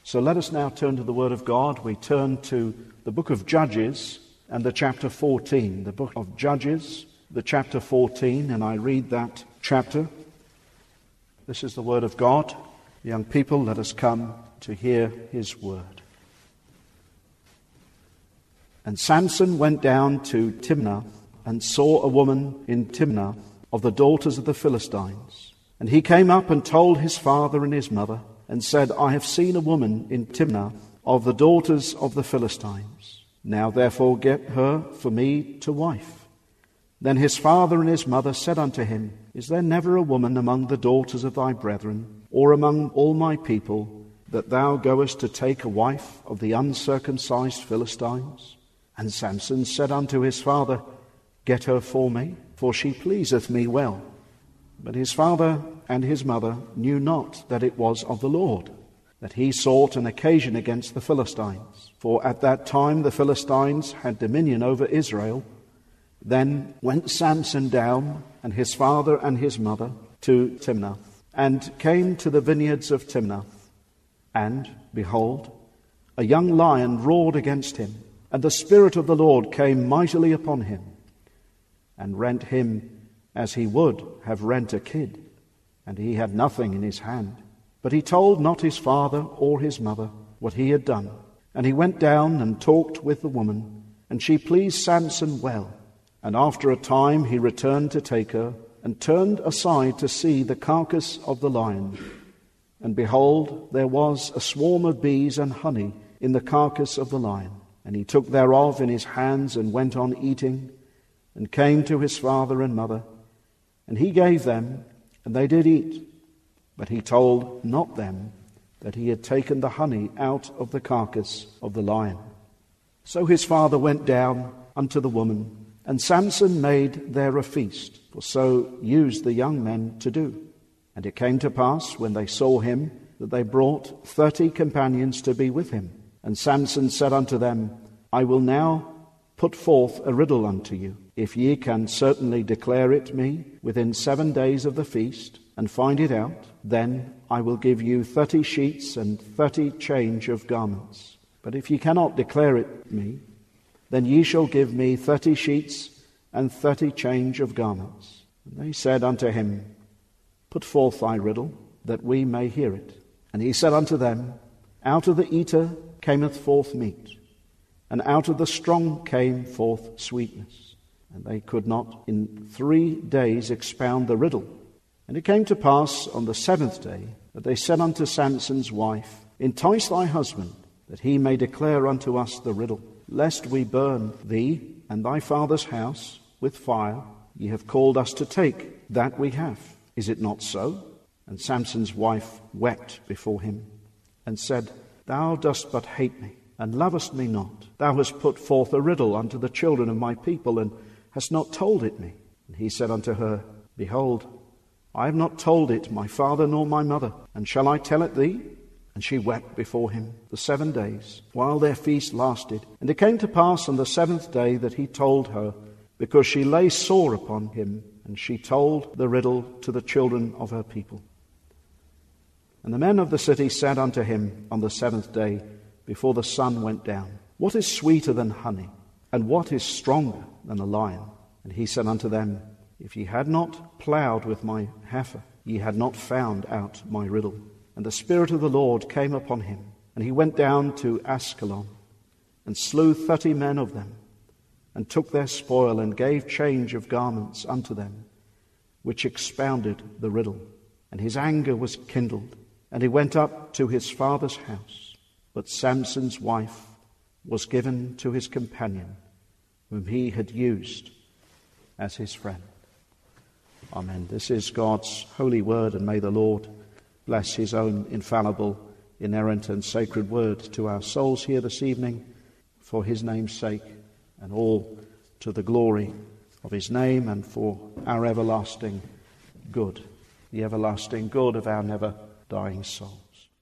So let us now turn to the Word of God. We turn to the book of Judges and the chapter 14. The book of Judges, the chapter 14, and I read that chapter. This is the Word of God. Young people, let us come to hear His Word. And Samson went down to Timnah and saw a woman in Timnah of the daughters of the Philistines. And he came up and told his father and his mother, and said, I have seen a woman in Timnah of the daughters of the Philistines. Now therefore get her for me to wife. Then his father and his mother said unto him, Is there never a woman among the daughters of thy brethren, or among all my people, that thou goest to take a wife of the uncircumcised Philistines? And Samson said unto his father, Get her for me, for she pleaseth me well. But his father and his mother knew not that it was of the Lord, that he sought an occasion against the Philistines. For at that time the Philistines had dominion over Israel. Then went Samson down, and his father and his mother, to Timnah, and came to the vineyards of Timnah. And, behold, a young lion roared against him, and the Spirit of the Lord came mightily upon him, and rent him as he would have rent a kid, and he had nothing in his hand. But he told not his father or his mother what he had done. And he went down and talked with the woman, and she pleased Samson well. And after a time he returned to take her, and turned aside to see the carcass of the lion. And behold, there was a swarm of bees and honey in the carcass of the lion. And he took thereof in his hands, and went on eating, and came to his father and mother. And he gave them, and they did eat. But he told not them that he had taken the honey out of the carcass of the lion. So his father went down unto the woman, and Samson made there a feast, for so used the young men to do. And it came to pass, when they saw him, that they brought 30 companions to be with him. And Samson said unto them, I will now put forth a riddle unto you. If ye can certainly declare it me within 7 days of the feast, and find it out, then I will give you 30 sheets and 30 change of garments. But if ye cannot declare it me, then ye shall give me 30 sheets and 30 change of garments. And they said unto him, Put forth thy riddle, that we may hear it. And he said unto them, Out of the eater cometh forth meat, and out of the strong came forth sweetness. And they could not in 3 days expound the riddle. And it came to pass on the 7th day that they said unto Samson's wife, Entice thy husband, that he may declare unto us the riddle, lest we burn thee and thy father's house with fire. Ye have called us to take that we have. Is it not so? And Samson's wife wept before him, and said, Thou dost but hate me, and lovest me not. Thou hast put forth a riddle unto the children of my people, and hast not told it me. And he said unto her, Behold, I have not told it my father nor my mother, and shall I tell it thee? And she wept before him the 7 days, while their feast lasted. And it came to pass on the 7th day that he told her, because she lay sore upon him, and she told the riddle to the children of her people. And the men of the city said unto him on the 7th day, before the sun went down, What is sweeter than honey, and what is stronger than a lion? And he said unto them, If ye had not ploughed with my heifer, ye had not found out my riddle. And the Spirit of the Lord came upon him, and he went down to Askelon, and slew 30 men of them, and took their spoil, and gave change of garments unto them, which expounded the riddle. And his anger was kindled, and he went up to his father's house. But Samson's wife was given to his companion, whom he had used as his friend. Amen. This is God's holy word, and may the Lord bless his own infallible, inerrant and sacred word to our souls here this evening, for his name's sake, and all to the glory of his name and for our everlasting good, the everlasting good of our never dying souls.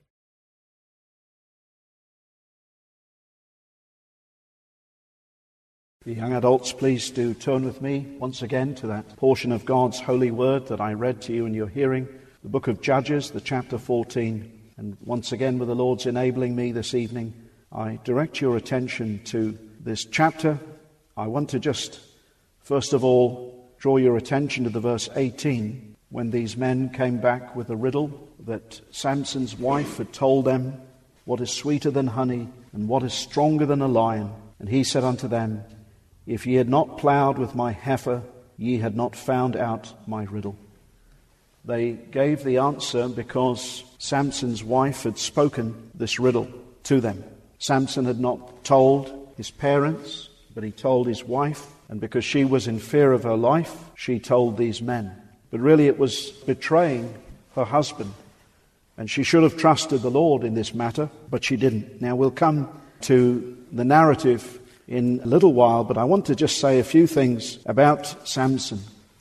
The young adults, please do turn with me once again to that portion of God's holy word that I read to you in your hearing, the book of Judges, the chapter 14. And once again, with the Lord's enabling me this evening, I direct your attention to this chapter. I want to just, first of all, draw your attention to the verse 18, when these men came back with a riddle that Samson's wife had told them, what is sweeter than honey, and what is stronger than a lion? And he said unto them, if ye had not ploughed with my heifer, ye had not found out my riddle. They gave the answer because Samson's wife had spoken this riddle to them. Samson had not told his parents, but he told his wife, and because she was in fear of her life, she told these men. But really it was betraying her husband, and she should have trusted the Lord in this matter, but she didn't. Now we'll come to the narrative in a little while, but I want to just say a few things about Samson.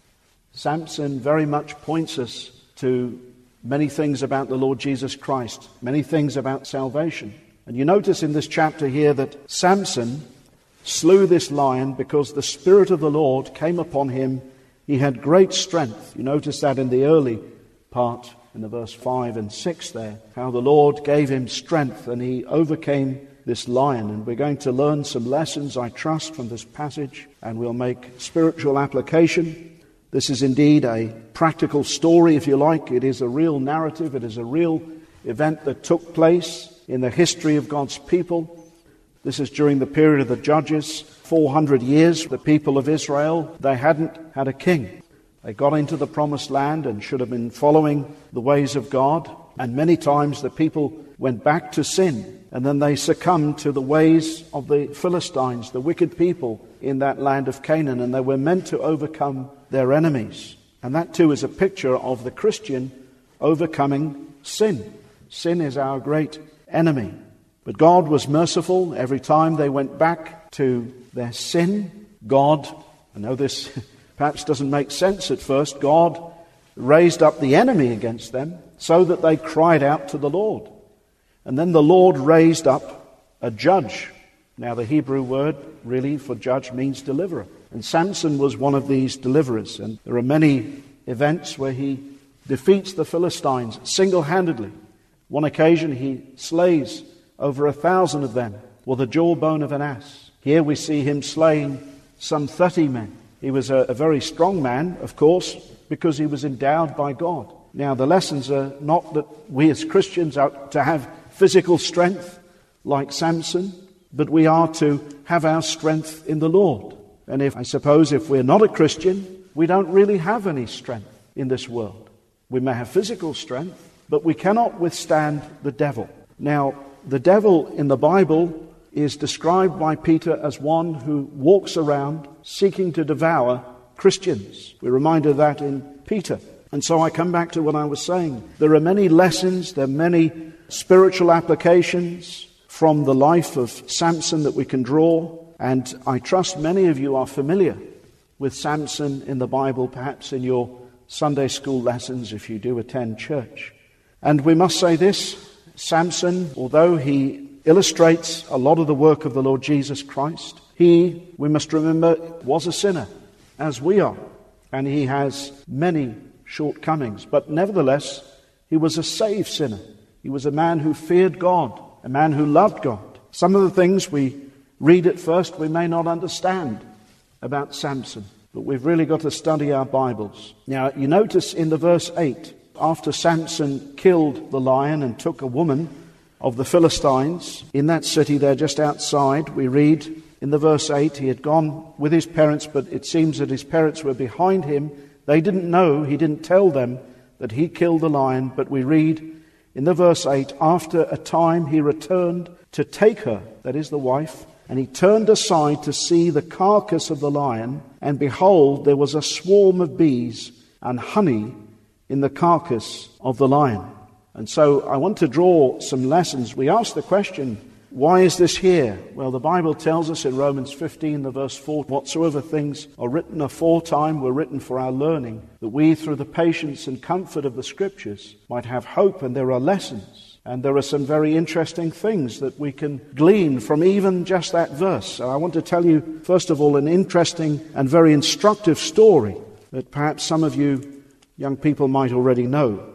Samson very much points us to many things about the Lord Jesus Christ, many things about salvation. And you notice in this chapter here that Samson slew this lion because the Spirit of the Lord came upon him. He had great strength. You notice that in the early part, in the verse 5 and 6 there, how the Lord gave him strength and he overcame this lion. And we're going to learn some lessons, I trust, from this passage, and we'll make spiritual application. This is indeed a practical story, if you like. It is a real narrative. It is a real event that took place in the history of God's people. This is during the period of the Judges, 400 years. The people of Israel, they hadn't had a king. They got into the promised land and should have been following the ways of God. And many times the people went back to sin, and then they succumbed to the ways of the Philistines, the wicked people in that land of Canaan, and they were meant to overcome their enemies. And that too is a picture of the Christian overcoming sin. Sin is our great enemy. But God was merciful. Every time they went back to their sin, God, I know this perhaps doesn't make sense at first, God raised up the enemy against them so that they cried out to the Lord. And then the Lord raised up a judge. Now the Hebrew word really for judge means deliverer. And Samson was one of these deliverers. And there are many events where he defeats the Philistines single-handedly. One occasion he slays over 1,000 of them with the jawbone of an ass. Here we see him slaying some 30 men. He was a very strong man, of course, because he was endowed by God. Now the lessons are not that we as Christians are to have physical strength like Samson, but we are to have our strength in the Lord. And if we're not a Christian, we don't really have any strength in this world. We may have physical strength, but we cannot withstand the devil. Now, the devil in the Bible is described by Peter as one who walks around seeking to devour Christians. We're reminded of that in Peter. And so I come back to what I was saying. There are many lessons, there are many spiritual applications from the life of Samson that we can draw. And I trust many of you are familiar with Samson in the Bible, perhaps in your Sunday school lessons if you do attend church. And we must say this, Samson, although he illustrates a lot of the work of the Lord Jesus Christ, we must remember, was a sinner, as we are. And he has many shortcomings. But nevertheless, he was a saved sinner. He was a man who feared God, a man who loved God. Some of the things we read at first we may not understand about Samson, but we've really got to study our Bibles. Now, you notice in the verse 8, after Samson killed the lion and took a woman of the Philistines in that city there just outside, we read in the verse 8, he had gone with his parents, but it seems that his parents were behind him. They didn't know, he didn't tell them that he killed the lion, but we read in the verse 8, after a time he returned to take her, that is the wife, and he turned aside to see the carcass of the lion, and behold, there was a swarm of bees and honey in the carcass of the lion. And so I want to draw some lessons. We ask the question, why is this here? Well, the Bible tells us in Romans 15, the verse 4, whatsoever things are written aforetime were written for our learning, that we through the patience and comfort of the Scriptures might have hope. And there are lessons. And there are some very interesting things that we can glean from even just that verse. So I want to tell you, first of all, an interesting and very instructive story that perhaps some of you young people might already know.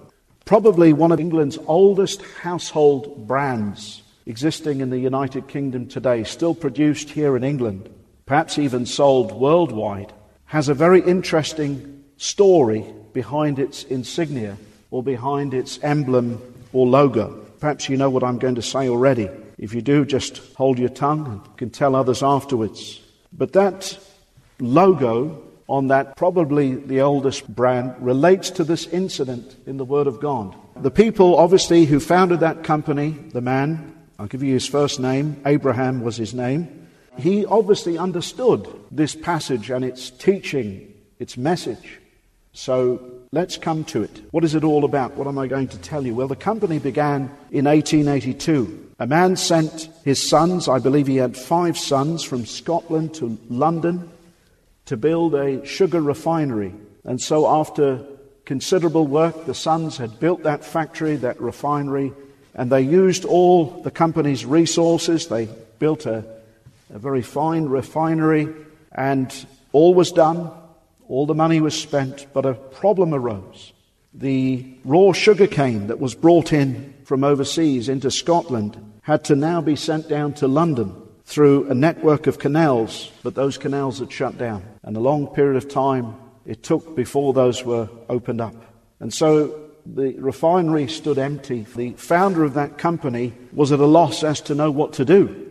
probably one of England's oldest household brands existing in the United Kingdom today, still produced here in England, perhaps even sold worldwide, has a very interesting story behind its insignia or behind its emblem or logo. Perhaps you know what I'm going to say already. If you do, just hold your tongue and you can tell others afterwards. But that logo on that probably the oldest brand relates to this incident in the Word of God. The people, obviously, who founded that company, the man, I'll give you his first name, Abraham was his name, he obviously understood this passage and its teaching, its message. So let's come to it. What is it all about? What am I going to tell you? Well, the company began in 1882. A man sent his sons, I believe he had 5 sons, from Scotland to London to build a sugar refinery. And so after considerable work, the sons had built that factory, that refinery, and they used all the company's resources. They built a very fine refinery, and all was done. All the money was spent, but a problem arose. The raw sugarcane that was brought in from overseas into Scotland had to now be sent down to London through a network of canals, but those canals had shut down. And a long period of time it took before those were opened up. And so the refinery stood empty. The founder of that company was at a loss as to know what to do.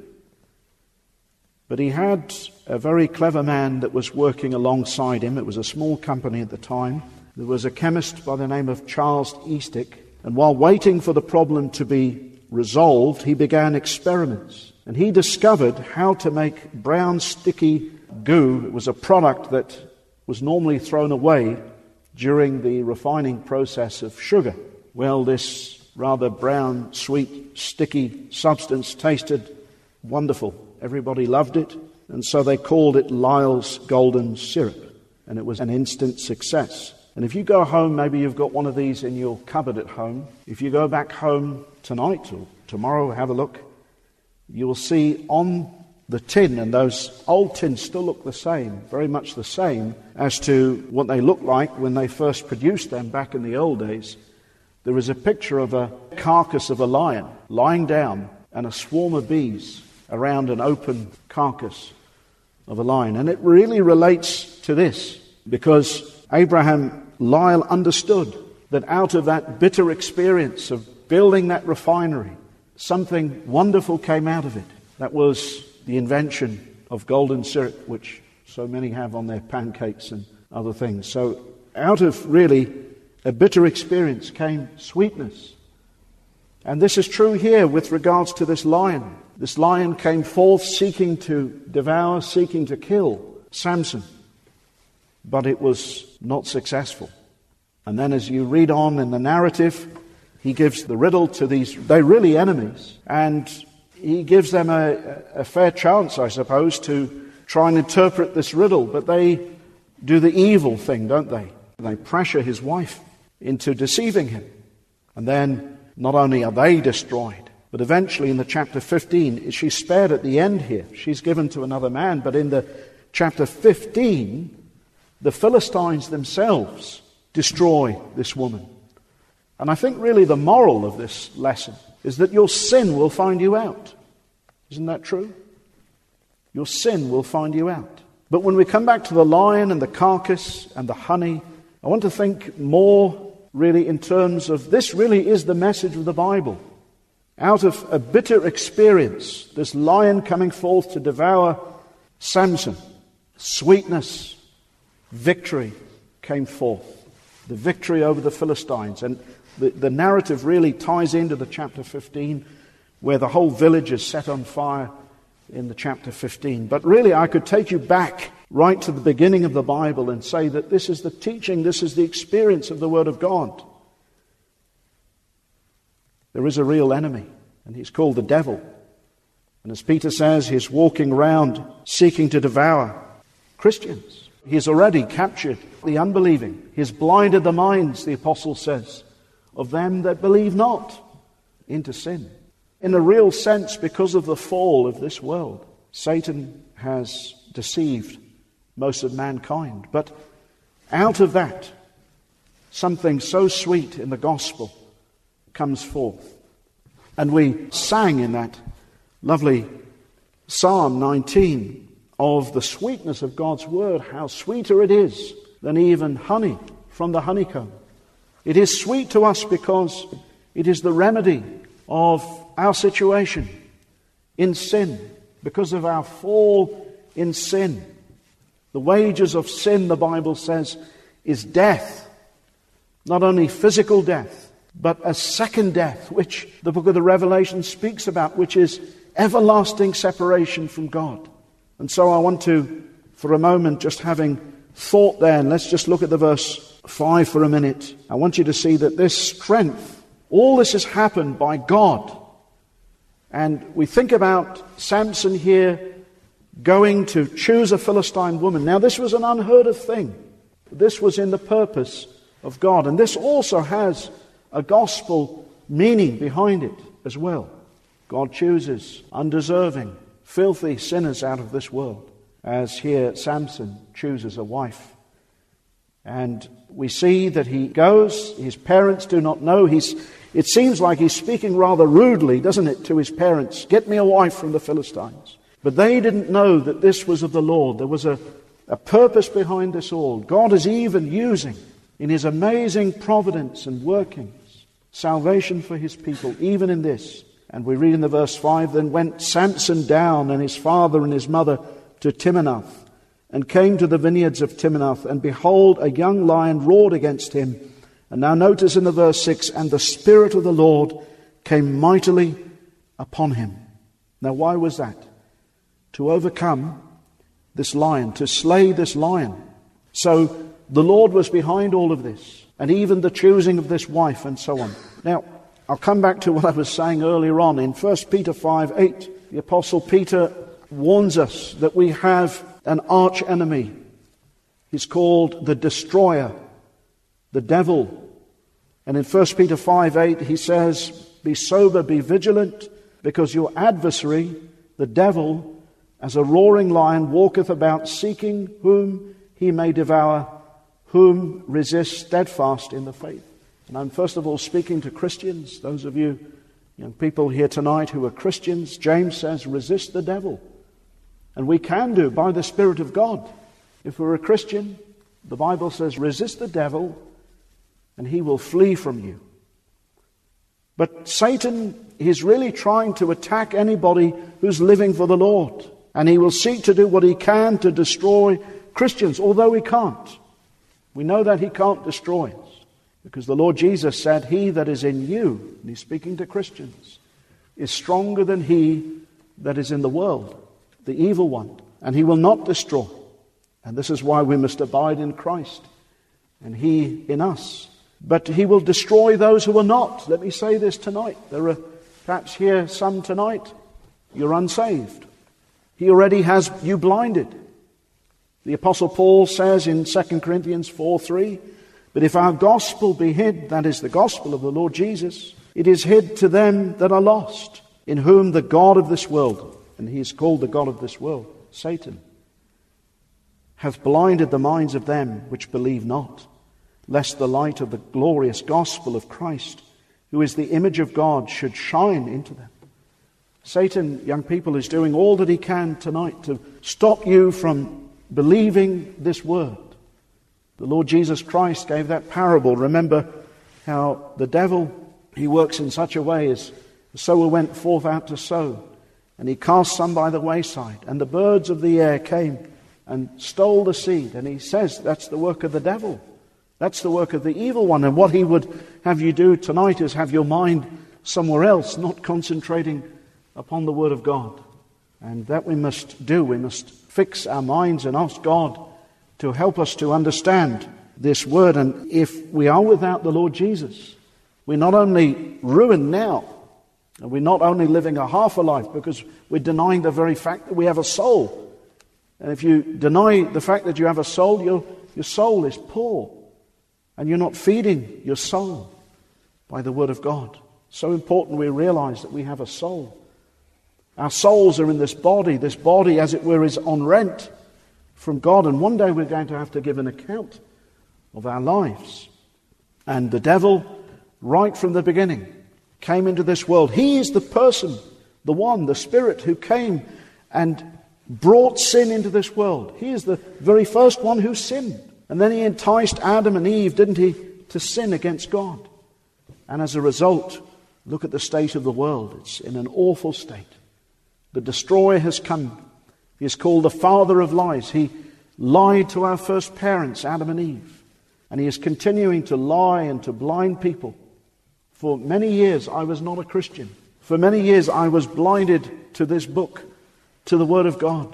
But he had a very clever man that was working alongside him. It was a small company at the time. There was a chemist by the name of Charles Eastick. And while waiting for the problem to be resolved, he began experiments. And he discovered how to make brown sticky goo. It was a product that was normally thrown away during the refining process of sugar. Well, this rather brown, sweet, sticky substance tasted wonderful. Everybody loved it, and so they called it Lyle's Golden Syrup, and it was an instant success. And if you go home, maybe you've got one of these in your cupboard at home. If you go back home tonight or tomorrow, have a look, you will see on the tin, and those old tins still look the same, very much the same as to what they looked like when they first produced them back in the old days. There is a picture of a carcass of a lion lying down and a swarm of bees around an open carcass of a lion. And it really relates to this, because Abraham Lyle understood that out of that bitter experience of building that refinery, something wonderful came out of it. That was the invention of golden syrup, which so many have on their pancakes and other things. So out of really a bitter experience came sweetness. And this is true here with regards to this lion. This lion came forth seeking to devour, seeking to kill Samson. But it was not successful. And then as you read on in the narrative, he gives the riddle to these, they're really enemies, and he gives them a fair chance, I suppose, to try and interpret this riddle. But they do the evil thing, don't they? They pressure his wife into deceiving him. And then not only are they destroyed, but eventually in the chapter 15, she's spared at the end here. She's given to another man. But in the chapter 15, the Philistines themselves destroy this woman. And I think really the moral of this lesson is that your sin will find you out. Isn't that true? Your sin will find you out. But when we come back to the lion and the carcass and the honey, I want to think more really in terms of this really is the message of the Bible. Out of a bitter experience, this lion coming forth to devour Samson, sweetness, victory came forth. The victory over the Philistines. And the narrative really ties into the chapter 15, where the whole village is set on fire in the chapter 15. But really, I could take you back right to the beginning of the Bible and say that this is the teaching, this is the experience of the Word of God. There is a real enemy, and he's called the devil. And as Peter says, he's walking around seeking to devour Christians. He's already captured the unbelieving. He's blinded the minds, the apostle says, of them that believe not into sin. In a real sense, because of the fall of this world, Satan has deceived most of mankind. But out of that, something so sweet in the gospel comes forth. And we sang in that lovely Psalm 19 of the sweetness of God's word, how sweeter it is than even honey from the honeycomb. It is sweet to us because it is the remedy of our situation in sin, because of our fall in sin. The wages of sin, the Bible says, is death. Not only physical death, but a second death, which the book of the Revelation speaks about, which is everlasting separation from God. And so I want to, for a moment, just having thought there, and let's just look at the verse 5 for a minute. I want you to see that this strength, all this has happened by God. And we think about Samson here going to choose a Philistine woman. Now, this was an unheard of thing. This was in the purpose of God. And this also has a gospel meaning behind it as well. God chooses undeserving, filthy sinners out of this world, as here Samson chooses a wife. And we see that he goes, his parents do not know. It seems like he's speaking rather rudely, doesn't it, to his parents, "Get me a wife from the Philistines." But they didn't know that this was of the Lord. There was a purpose behind this all. God is even using, in his amazing providence and workings, salvation for his people, even in this. And we read in the verse 5, "Then went Samson down and his father and his mother to Timnath, and came to the vineyards of Timnath, and behold, a young lion roared against him." And now notice in the verse 6, "And the Spirit of the Lord came mightily upon him." Now why was that? To overcome this lion, to slay this lion. So the Lord was behind all of this, and even the choosing of this wife and so on. Now, I'll come back to what I was saying earlier on. In 1 Peter 5:8, the Apostle Peter warns us that we have an arch enemy. He's called the destroyer, the devil. And in 1 Peter 5:8 he says, "Be sober, be vigilant, because your adversary, the devil, as a roaring lion, walketh about, seeking whom he may devour, whom resist steadfast in the faith." And I'm first of all speaking to Christians, those of you young people here tonight who are Christians. James says, resist the devil. And we can do by the Spirit of God. If we're a Christian, the Bible says, resist the devil and he will flee from you. But Satan is really trying to attack anybody who's living for the Lord. And he will seek to do what he can to destroy Christians, although he can't. We know that he can't destroy us. Because the Lord Jesus said, "He that is in you," and he's speaking to Christians, "is stronger than he that is in the world," the evil one. And he will not destroy. And this is why we must abide in Christ, and he in us. But he will destroy those who are not. Let me say this tonight. There are perhaps here some tonight, you're unsaved. He already has you blinded. The Apostle Paul says in 2 Corinthians 4:3, "But if our gospel be hid," that is the gospel of the Lord Jesus, "it is hid to them that are lost, in whom the God of this world," and he is called the God of this world, Satan, "hath blinded the minds of them which believe not, lest the light of the glorious gospel of Christ, who is the image of God, should shine into them." Satan, young people, is doing all that he can tonight to stop you from believing this word. The Lord Jesus Christ gave that parable. Remember how the devil, he works in such a way as the sower went forth out to sow, and he cast some by the wayside, and the birds of the air came and stole the seed. And he says that's the work of the devil. That's the work of the evil one. And what he would have you do tonight is have your mind somewhere else, not concentrating upon the Word of God. And that we must do. We must fix our minds and ask God to help us to understand this word. And if we are without the Lord Jesus, we're not only ruined now, and we're not only living a half a life, because we're denying the very fact that we have a soul. And if you deny the fact that you have a soul, your soul is poor. And you're not feeding your soul by the Word of God. So important we realize that we have a soul. Our souls are in this body. This body, as it were, is on rent from God, and one day we're going to have to give an account of our lives. And the devil, right from the beginning, came into this world. He is the person, the one, the Spirit who came and brought sin into this world. He is the very first one who sinned. And then he enticed Adam and Eve, didn't he, to sin against God. And as a result, look at the state of the world. It's in an awful state. The destroyer has come. He is called the father of lies. He lied to our first parents, Adam and Eve. And he is continuing to lie and to blind people. For many years, I was not a Christian. For many years, I was blinded to this book, to the Word of God.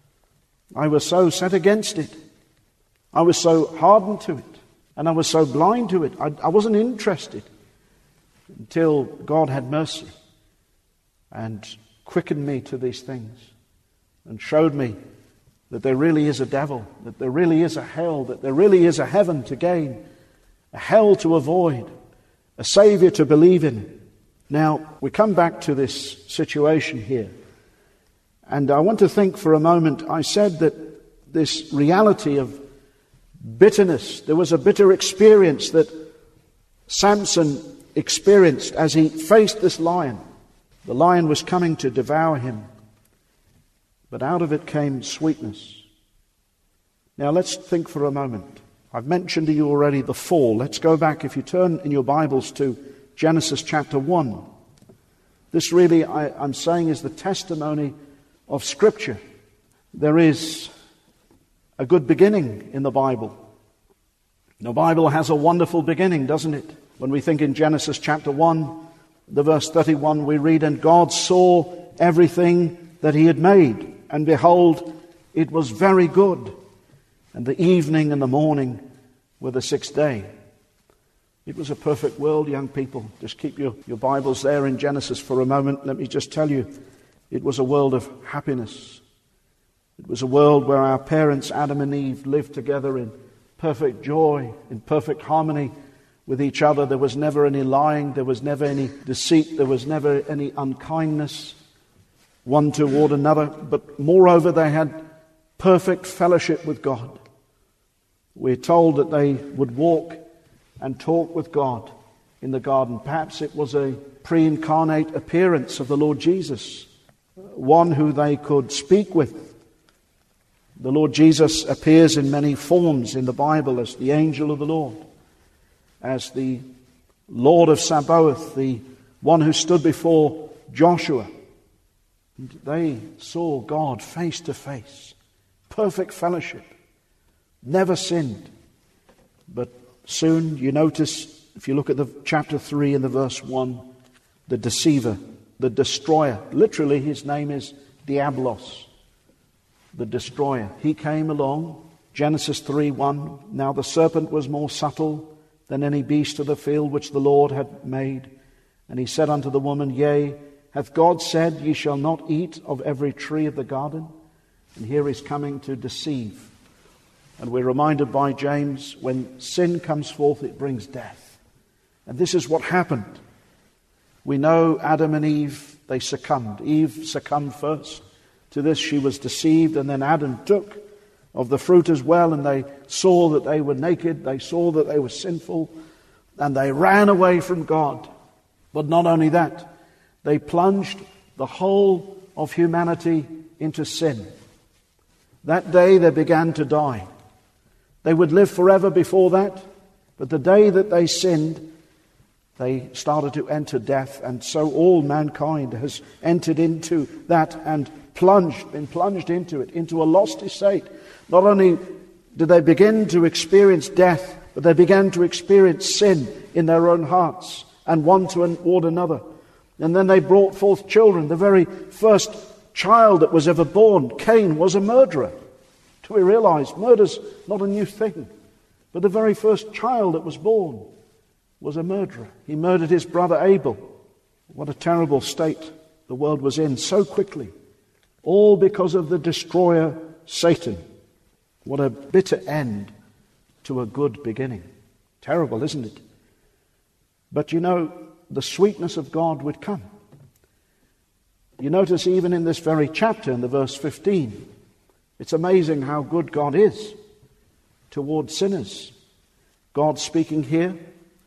I was so set against it. I was so hardened to it. And I was so blind to it. I wasn't interested until God had mercy and quickened me to these things and showed me that there really is a devil, that there really is a hell, that there really is a heaven to gain, a hell to avoid, a Savior to believe in. Now, we come back to this situation here. And I want to think for a moment. I said that this reality of bitterness, there was a bitter experience that Samson experienced as he faced this lion. The lion was coming to devour him, but out of it came sweetness. Now let's think for a moment. I've mentioned to you already the fall. Let's go back, if you turn in your Bibles to Genesis chapter 1. This really, I'm saying, is the testimony of Scripture. There is a good beginning in the Bible. The Bible has a wonderful beginning, doesn't it? When we think in Genesis chapter 1, the verse 31, we read, "And God saw everything that he had made, and behold, it was very good. And the evening and the morning were the sixth day." It was a perfect world, young people. Just keep your Bibles there in Genesis for a moment. Let me just tell you, it was a world of happiness. It was a world where our parents, Adam and Eve, lived together in perfect joy, in perfect harmony with each other. There was never any lying, there was never any deceit, there was never any unkindness one toward another. But moreover, they had perfect fellowship with God. We're told that they would walk and talk with God in the garden. Perhaps it was a pre-incarnate appearance of the Lord Jesus, one who they could speak with. The Lord Jesus appears in many forms in the Bible as the angel of the Lord, as the Lord of Sabaoth, the one who stood before Joshua. And they saw God face to face, perfect fellowship, never sinned. But soon, you notice, if you look at the chapter 3 and the verse 1, the deceiver, the destroyer. Literally, his name is Diabolos, the destroyer. He came along, Genesis 3:1. "Now the serpent was more subtle than any beast of the field which the Lord had made. And he said unto the woman, Yea, hath God said, Ye shall not eat of every tree of the garden?" And here he's coming to deceive. And we're reminded by James, when sin comes forth, it brings death. And this is what happened. We know Adam and Eve, they succumbed. Eve succumbed first. To this she was deceived, and then Adam took of the fruit as well, and they saw that they were naked, they saw that they were sinful, and they ran away from God. But not only that, they plunged the whole of humanity into sin. That day they began to die. They would live forever before that, but the day that they sinned, they started to enter death, and so all mankind has entered into that and been plunged into it, into a lost estate. Not only did they begin to experience death, but they began to experience sin in their own hearts, and one toward another. And then they brought forth children. The very first child that was ever born, Cain, was a murderer. Till we realize murder's not a new thing. But the very first child that was born was a murderer. He murdered his brother Abel. What a terrible state the world was in so quickly. All because of the destroyer, Satan. What a bitter end to a good beginning. Terrible, isn't it? But you know, the sweetness of God would come. You notice even in this very chapter, in the verse 15, it's amazing how good God is toward sinners. God speaking here,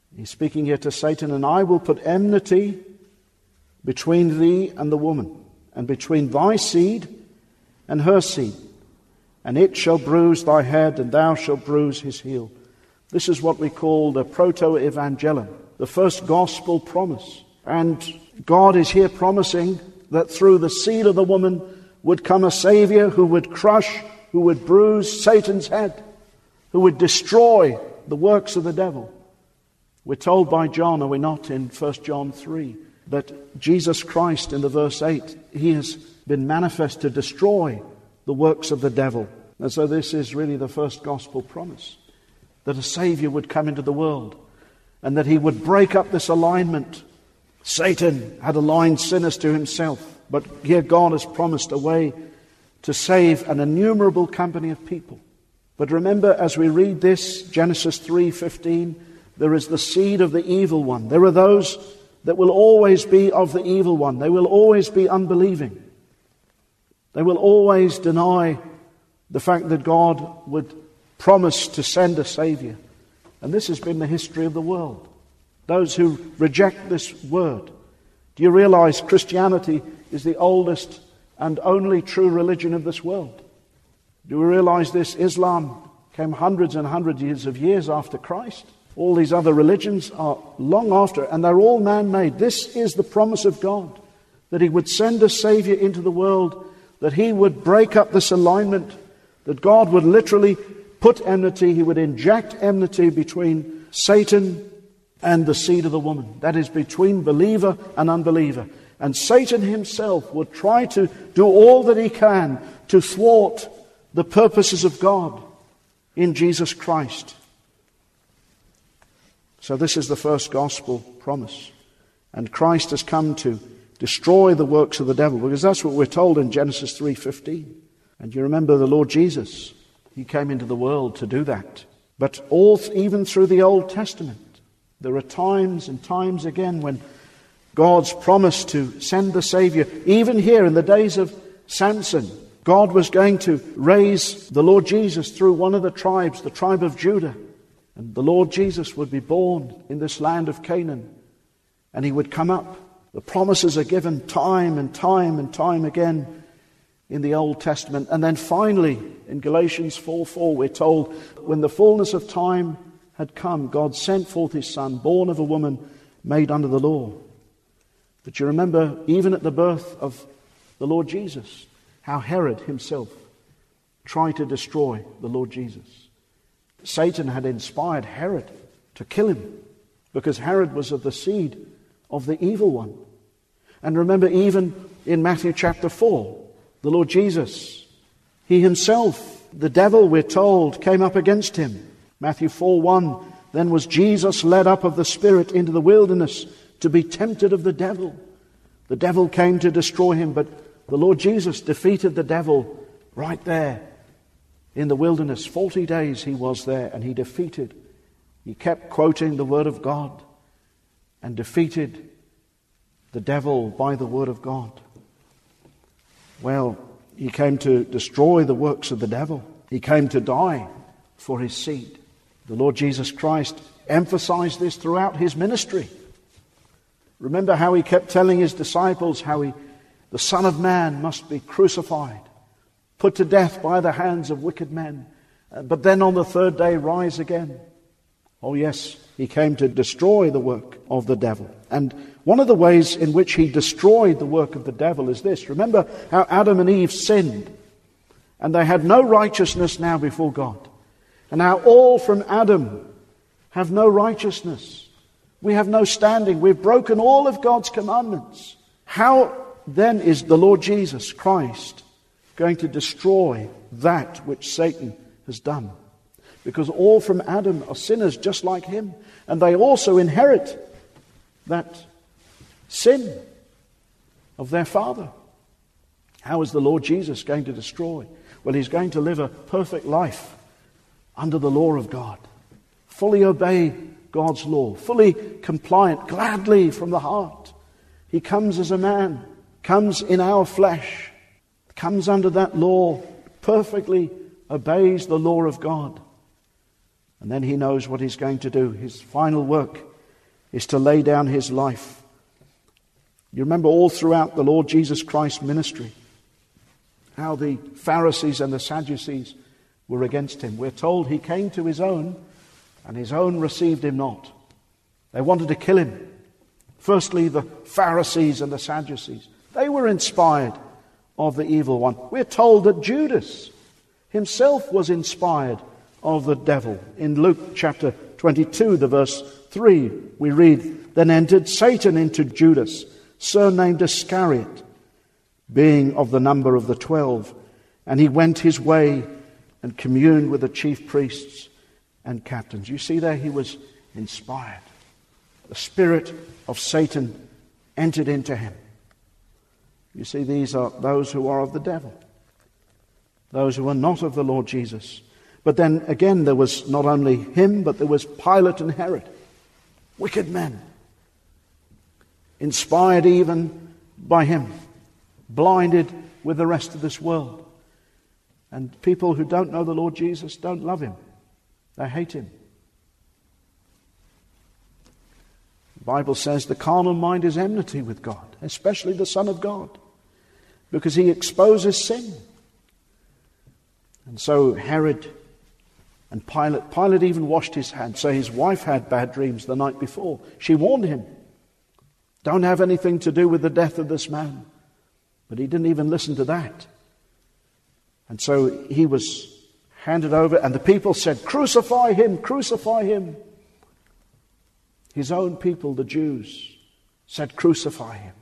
He's speaking here to Satan, and I will put enmity between thee and the woman, and between thy seed and her seed. And it shall bruise thy head, and thou shalt bruise his heel. This is what we call the proto-evangelium, the first gospel promise. And God is here promising that through the seed of the woman would come a Savior who would crush, who would bruise Satan's head, who would destroy the works of the devil. We're told by John, are we not, in 1 John 3, that Jesus Christ, in the verse 8, he has been manifest to destroy the works of the devil. And so this is really the first gospel promise, that a Savior would come into the world and that he would break up this alignment. Satan had aligned sinners to himself, but here God has promised a way to save an innumerable company of people. But remember, as we read this, Genesis 3:15, there is the seed of the evil one. There are those that will always be of the evil one. They will always be unbelieving. They will always deny the fact that God would promise to send a Savior. And this has been the history of the world. Those who reject this word. Do you realize Christianity is the oldest and only true religion of this world? Do you realize this? Islam came hundreds and hundreds of years after Christ. All these other religions are long after, and they're all man-made. This is the promise of God, that he would send a Savior into the world, that he would break up this alignment, that God would literally put enmity, he would inject enmity between Satan and the seed of the woman. That is, between believer and unbeliever. And Satan himself would try to do all that he can to thwart the purposes of God in Jesus Christ. So this is the first gospel promise. And Christ has come to destroy the works of the devil, because that's what we're told in Genesis 3:15. And you remember the Lord Jesus, he came into the world to do that. But even through the Old Testament, there are times and times again when God's promise to send the Savior, even here in the days of Samson, God was going to raise the Lord Jesus through one of the tribes, the tribe of Judah. And the Lord Jesus would be born in this land of Canaan. And he would come up. The promises are given time and time and time again in the Old Testament. And then finally, in Galatians 4:4, we're told, when the fullness of time had come, God sent forth his Son, born of a woman, made under the law. But you remember, even at the birth of the Lord Jesus, how Herod himself tried to destroy the Lord Jesus. Satan had inspired Herod to kill him, because Herod was of the seed of the evil one. And remember, even in Matthew chapter 4, the Lord Jesus, he himself, the devil, we're told, came up against him. Matthew 4:1, then was Jesus led up of the Spirit into the wilderness to be tempted of the devil. The devil came to destroy him, but the Lord Jesus defeated the devil right there in the wilderness. 40 days he was there, and he defeated. He kept quoting the Word of God and defeated the devil by the Word of God. Well, he came to destroy the works of the devil. He came to die for his seed. The Lord Jesus Christ emphasized this throughout his ministry. Remember how he kept telling his disciples how the Son of Man must be crucified, put to death by the hands of wicked men, but then on the third day rise again. Oh yes, he came to destroy the work of the devil. And one of the ways in which he destroyed the work of the devil is this. Remember how Adam and Eve sinned, and they had no righteousness now before God. And now all from Adam have no righteousness. We have no standing. We've broken all of God's commandments. How then is the Lord Jesus Christ going to destroy that which Satan has done? Because all from Adam are sinners just like him. And they also inherit that sin of their father. How is the Lord Jesus going to destroy? Well, he's going to live a perfect life under the law of God. Fully obey God's law. Fully compliant, gladly from the heart. He comes as a man, comes in our flesh, comes under that law, perfectly obeys the law of God. And then he knows what he's going to do. His final work is to lay down his life. You remember all throughout the Lord Jesus Christ's ministry how the Pharisees and the Sadducees were against him. We're told he came to his own, and his own received him not. They wanted to kill him. Firstly, the Pharisees and the Sadducees. They were inspired of the evil one. We're told that Judas himself was inspired of the devil. In Luke chapter 22, the verse 3, we read, "Then entered Satan into Judas, surnamed Iscariot, being of the number of the 12. And he went his way and communed with the chief priests and captains." You see there, he was inspired. The spirit of Satan entered into him. You see, these are those who are of the devil, those who are not of the Lord Jesus. But then again, there was not only him, but there was Pilate and Herod, wicked men, inspired even by him, blinded with the rest of this world. And people who don't know the Lord Jesus don't love him. They hate him. The Bible says the carnal mind is enmity with God, especially the Son of God, because he exposes sin. And so Herod and Pilate even washed his hands. So his wife had bad dreams the night before. She warned him, don't have anything to do with the death of this man. But he didn't even listen to that. And so he was handed over, and the people said, "Crucify him, crucify him." His own people, the Jews, said, "Crucify him."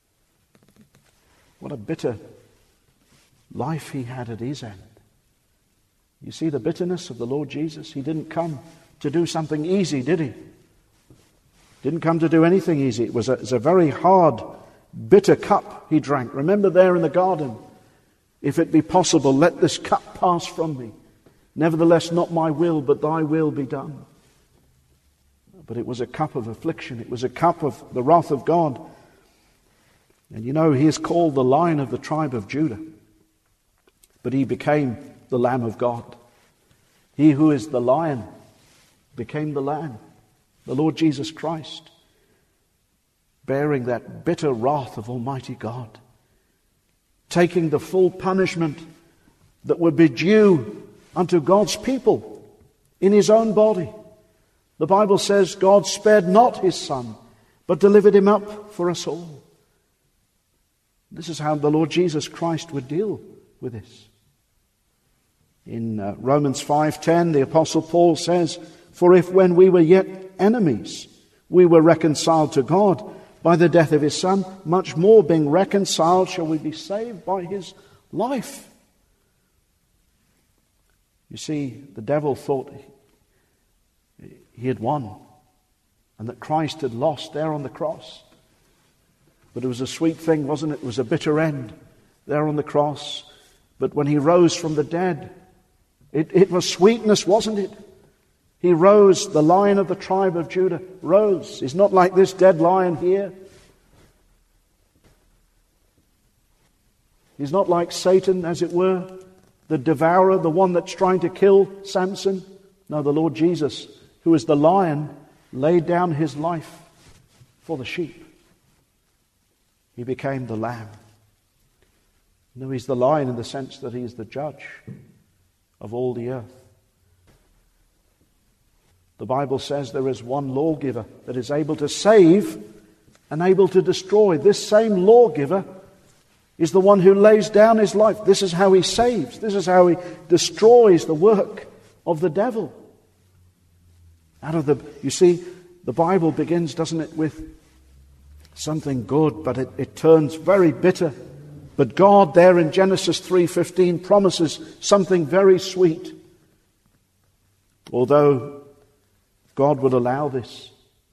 What a bitter life he had at his end. You see the bitterness of the Lord Jesus? He didn't come to do something easy, did he? Didn't come to do anything easy. It was a very hard, bitter cup he drank. Remember there in the garden, "If it be possible, let this cup pass from me. Nevertheless, not my will, but thy will be done." But it was a cup of affliction. It was a cup of the wrath of God. And you know, he is called the Lion of the tribe of Judah. But he became the Lamb of God. He who is the Lion became the Lamb, the Lord Jesus Christ, bearing that bitter wrath of Almighty God, taking the full punishment that would be due unto God's people in his own body. The Bible says God spared not his Son, but delivered him up for us all. This is how the Lord Jesus Christ would deal with this. In Romans 5:10, the Apostle Paul says, "For if when we were yet enemies, we were reconciled to God by the death of his Son, much more being reconciled shall we be saved by his life." You see, the devil thought he had won and that Christ had lost there on the cross. But it was a sweet thing, wasn't it? It was a bitter end there on the cross. But when he rose from the dead, it was sweetness, wasn't it? He rose, the Lion of the tribe of Judah rose. He's not like this dead lion here. He's not like Satan, as it were, the devourer, the one that's trying to kill Samson. No, the Lord Jesus, who is the lion, laid down his life for the sheep. He became the lamb. No, he's the lion in the sense that he is the judge of all the earth. The Bible says there is one lawgiver that is able to save and able to destroy. This same lawgiver is the one who lays down his life. This is how he saves. This is how he destroys the work of the devil. You see, the Bible begins, doesn't it, with something good, but it turns very bitter. But God there in Genesis 3:15 promises something very sweet. Although God would allow this,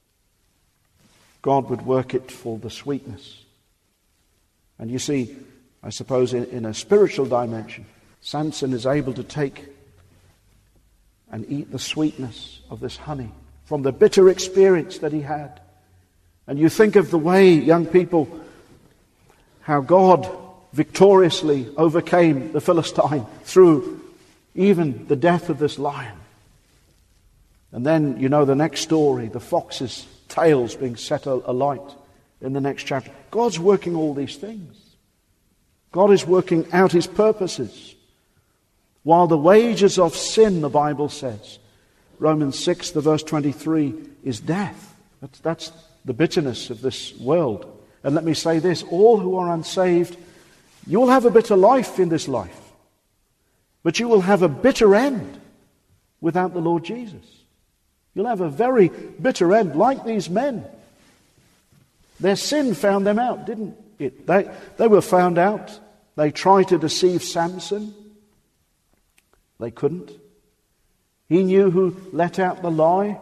God would work it for the sweetness. And you see, I suppose in a spiritual dimension, Samson is able to take and eat the sweetness of this honey from the bitter experience that he had. And you think of the way, young people, how God victoriously overcame the Philistine through even the death of this lion. And then, you know, the next story, the foxes tails being set alight in the next chapter. God's working all these things. God is working out his purposes. While the wages of sin, the Bible says, Romans 6, the verse 23, is death. That's the bitterness of this world. And let me say this, all who are unsaved, you will have a bitter life in this life. But you will have a bitter end without the Lord Jesus. You'll have a very bitter end, like these men. Their sin found them out, didn't it? They were found out. They tried to deceive Samson. They couldn't. He knew who let out the lie.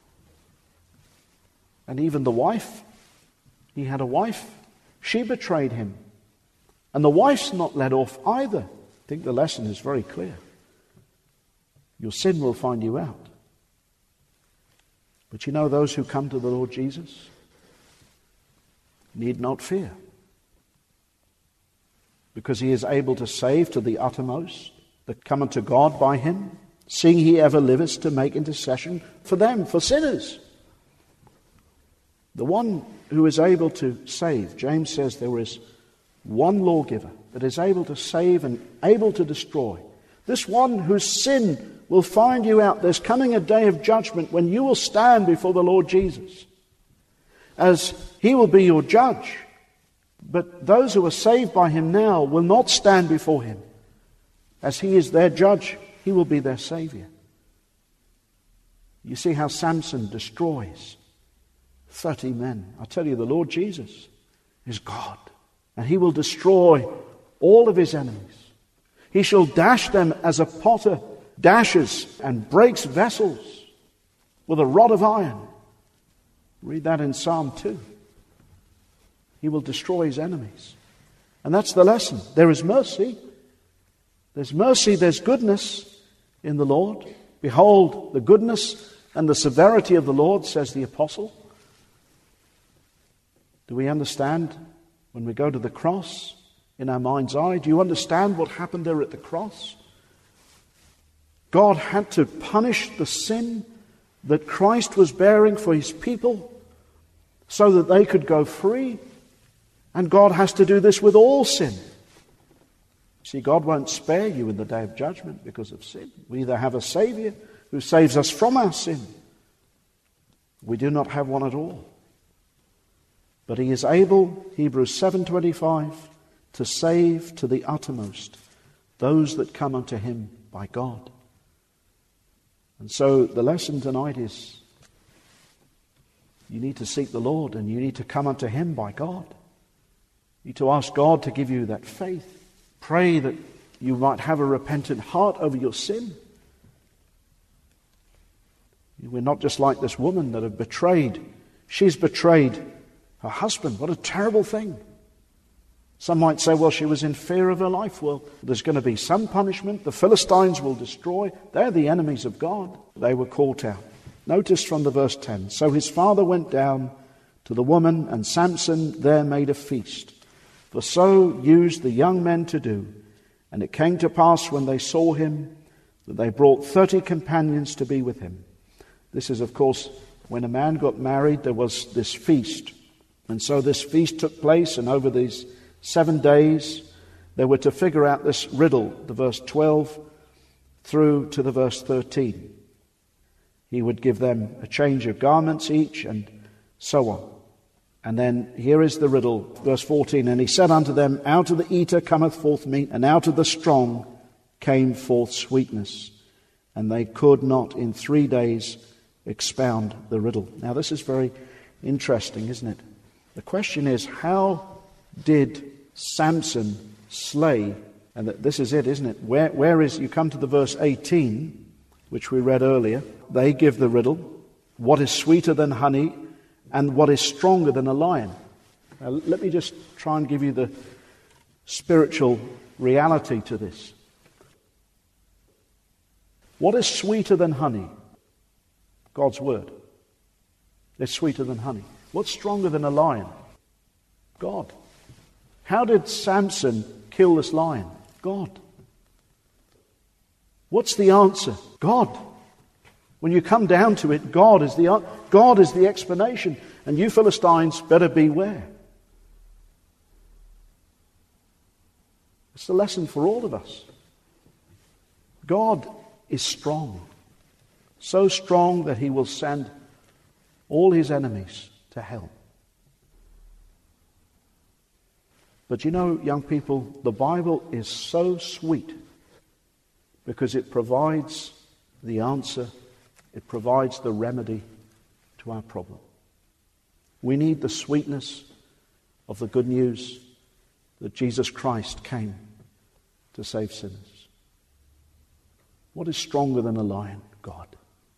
And even the wife. He had a wife. She betrayed him. And the wife's not let off either. I think the lesson is very clear. Your sin will find you out. But you know, those who come to the Lord Jesus need not fear. Because he is able to save to the uttermost that come unto God by him, seeing he ever liveth to make intercession for them, for sinners. The one who is able to save, James says there is one lawgiver that is able to save and able to destroy. This one whose sin will find you out. There's coming a day of judgment when you will stand before the Lord Jesus, as he will be your judge. But those who are saved by him now will not stand before him. As he is their judge, he will be their Savior. You see how Samson destroys 30 men. I tell you, the Lord Jesus is God, and he will destroy all of his enemies. He shall dash them as a potter dashes and breaks vessels with a rod of iron. Read that in Psalm 2. He will destroy his enemies. And that's the lesson. There is mercy. There's mercy, there's goodness in the Lord. Behold, the goodness and the severity of the Lord, says the apostle. Do we understand when we go to the cross in our mind's eye? Do you understand what happened there at the cross? God had to punish the sin that Christ was bearing for his people so that they could go free. And God has to do this with all sin. See, God won't spare you in the day of judgment because of sin. We either have a Savior who saves us from our sin. We do not have one at all. But he is able, Hebrews 7:25, to save to the uttermost those that come unto him by God. And so the lesson tonight is you need to seek the Lord and you need to come unto him by God. You need to ask God to give you that faith. Pray that you might have a repentant heart over your sin. We're not just like this woman that have betrayed. She's betrayed her husband. What a terrible thing. Some might say, well, she was in fear of her life. Well, there's going to be some punishment. The Philistines will destroy. They're the enemies of God. They were caught out. Notice from the verse 10. So his father went down to the woman, and Samson there made a feast. For so used the young men to do. And it came to pass when they saw him that they brought 30 companions to be with him. This is, of course, when a man got married, there was this feast. And so this feast took place, and over these 7 days, they were to figure out this riddle, the verse 12 through to the verse 13. He would give them a change of garments each, and so on. And then here is the riddle, verse 14. And he said unto them, out of the eater cometh forth meat, and out of the strong came forth sweetness. And they could not in 3 days expound the riddle. Now this is very interesting, isn't it? The question is, how did Samson slay? And this is it, isn't it? Where is, you come to the verse 18, which we read earlier. They give the riddle. What is sweeter than honey, and what is stronger than a lion? Now, let me just try and give you the spiritual reality to this. What is sweeter than honey? God's word. It's sweeter than honey. What's stronger than a lion? God. How did Samson kill this lion? God. What's the answer? God. When you come down to it, God is the explanation, and you Philistines better beware. It's the lesson for all of us. God is strong, so strong that he will send all his enemies to hell. But you know, young people, the Bible is so sweet because it provides the answer, it provides the remedy to our problem. We need the sweetness of the good news that Jesus Christ came to save sinners. What is stronger than a lion? God.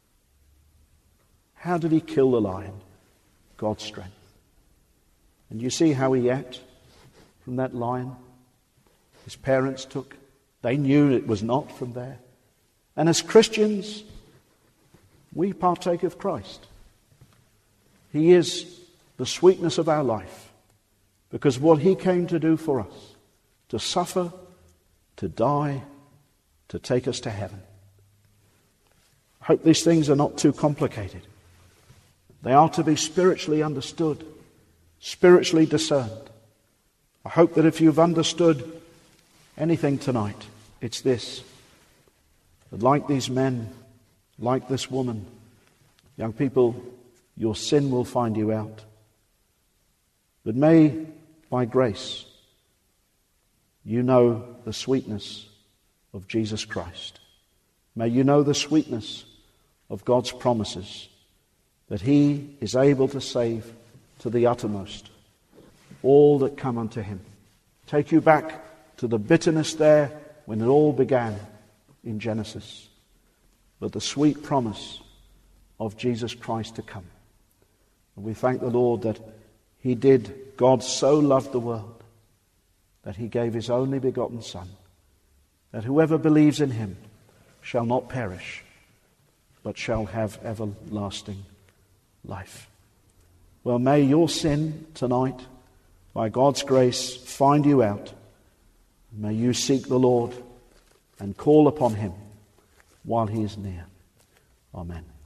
How did he kill the lion? God's strength. And you see how he ate from that lion? His parents took. They knew it was not from there. And as Christians, we partake of Christ. He is the sweetness of our life because what he came to do for us, to suffer, to die, to take us to heaven. I hope these things are not too complicated. They are to be spiritually understood, spiritually discerned. I hope that if you've understood anything tonight, it's this: that like these men, like this woman, young people, your sin will find you out. But may, by grace, you know the sweetness of Jesus Christ. May you know the sweetness of God's promises, that he is able to save to the uttermost all that come unto him. Take you back to the bitterness there when it all began in Genesis, but the sweet promise of Jesus Christ to come. And we thank the Lord that he did. God so loved the world that he gave his only begotten Son, that whoever believes in him shall not perish, but shall have everlasting life. Well, may your sin tonight, by God's grace, find you out. May you seek the Lord and call upon him while he is near. Amen.